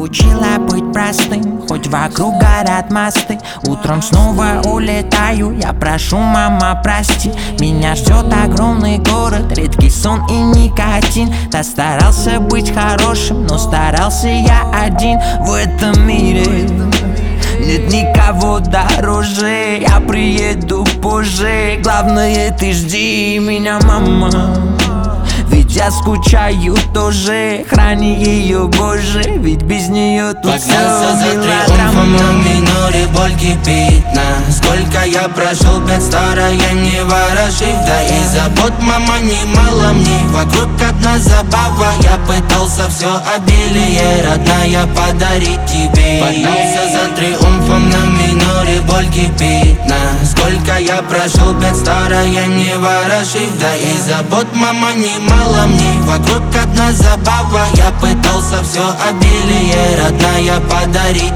учила быть простым, хоть вокруг горят мосты. Утром снова улетаю, я прошу, мама, прости. Меня ждет огромный город, редкий сон и никотин. Да старался быть хорошим, но старался я один в этом мире. Нет никого дороже, я приеду позже. Главное, ты жди меня, мама, ведь я скучаю тоже. Храни ее, Боже, ведь без нее тут все триумфом на миноре боль кипит. Сколько я прошел бед, старая не ворошив. Да и забот, мама, немало мне. Вокруг одна забава, я пытался все обилие родная подарить тебе. Поднялся за триумфом на миноре боль кипит. Сколько я прошел бед, старая не ворошив. Да и забот, мама, немало мне. Вокруг одна забава, я пытался все обилие родная подарить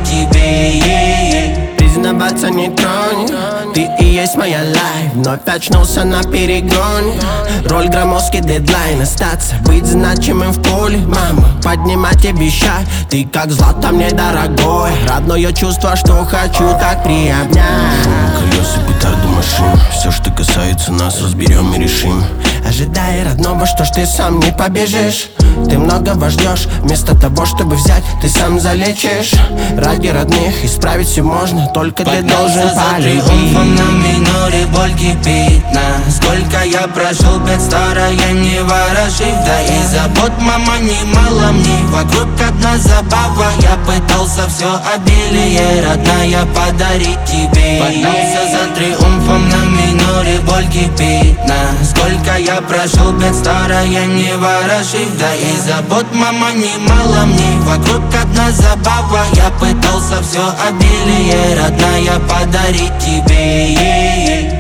тебе. Признаваться не тронь, ты и есть моя лайф. Вновь очнулся на перегоне. Роль громоздкий дедлайн. Остаться, быть значимым в поле. Мама, поднимать обещай. Ты как злато мне дорогой. Родное чувство, что хочу так приобнять. Колеса, петарды, машин. Все, что касается нас, разберем и решим. Ожидая родного, что ж ты сам не побежишь. Ты многого ждешь, вместо того, чтобы взять, ты сам залечишь. Ради родных исправить все можно, только ты должен полюбить. Триумфом на миноре боль кипит. Сколько я прошел бед, старая не ворошив. Да и забот, мама, немало мне. Вокруг одна забава, я пытался все обилие родная подарить тебе. Поднялся за триумфом на миноре боль кипит. Сколько я прошел бед, старая не ворошив. Да и забот, мама, немало мне. Вокруг одна забава, я пытался все обилие родная подарить тебе.